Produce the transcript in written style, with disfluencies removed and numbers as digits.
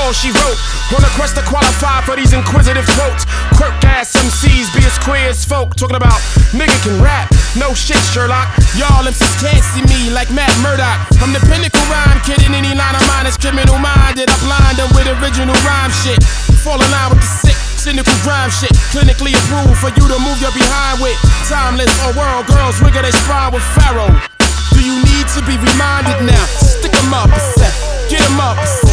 all she wrote. On a quest to qualify for these inquisitive quotes. Quirk-ass MCs be as queer as folk. Talking about nigga can rap, no shit Sherlock. Y'all MCs can't see me like Matt Murdock. I'm the pinnacle rhyme kid in any line of mine is criminal minded. I blind them with original rhyme shit. Fall in line with the sick, cynical grime shit. Clinically approved for you to move your behind with. Timeless or world girls wiggle they spine with Pharaoh. Do you need to be reminded now? Stick 'em up a sec, get 'em up a sec.